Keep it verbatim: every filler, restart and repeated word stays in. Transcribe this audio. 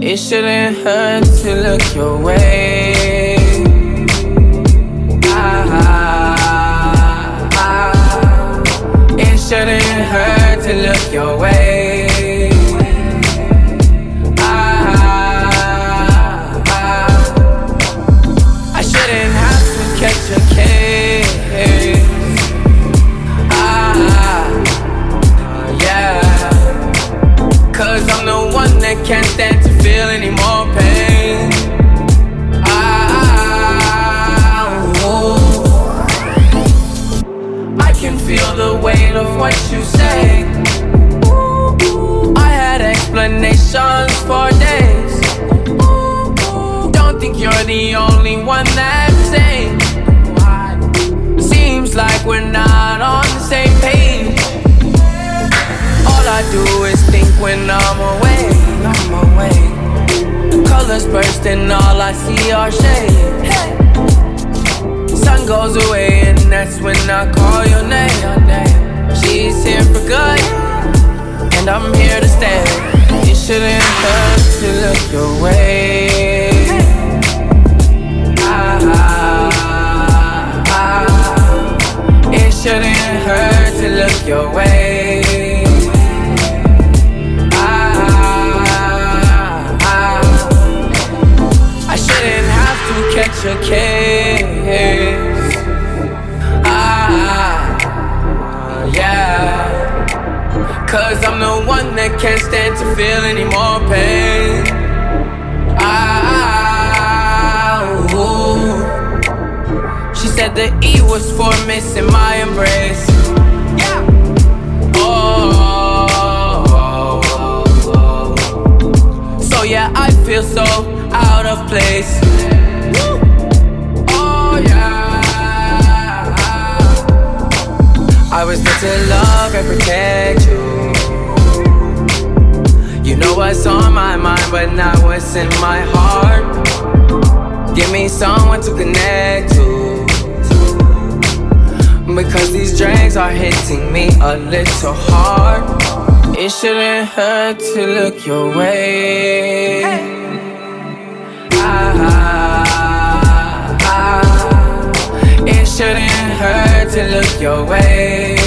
It shouldn't hurt to look your way. Ah, ah, it shouldn't hurt to look your way. Ah, ah, I shouldn't have to catch a case. Ah, yeah. Cause I'm the one that can't stand to feel any more pain. Ah, ooh. I can feel the weight of what you say. I had explanations for days. Don't think you're the only one that's sane. Seems like we're not on the same page. All I do is think when I'm away, I'm away. The colors burst and all I see are shade. Sun goes away and that's when I call your name. She's here for good and I'm here to stay. It shouldn't hurt to look your way. Ah, ah, it shouldn't hurt to look your way. Catch a case. Ah, yeah. Cause I'm the one that can't stand to feel any more pain. Ah, ooh. She said the E was for missing my embrace. Yeah. Oh, oh, oh, oh. So yeah, I feel so out of place. I was meant to love and protect you. You know what's on my mind, but not what's in my heart. Give me someone to connect to, because these drinks are hitting me a little hard. It shouldn't hurt to look your way. Ah, ah, it shouldn't hurt to look your way.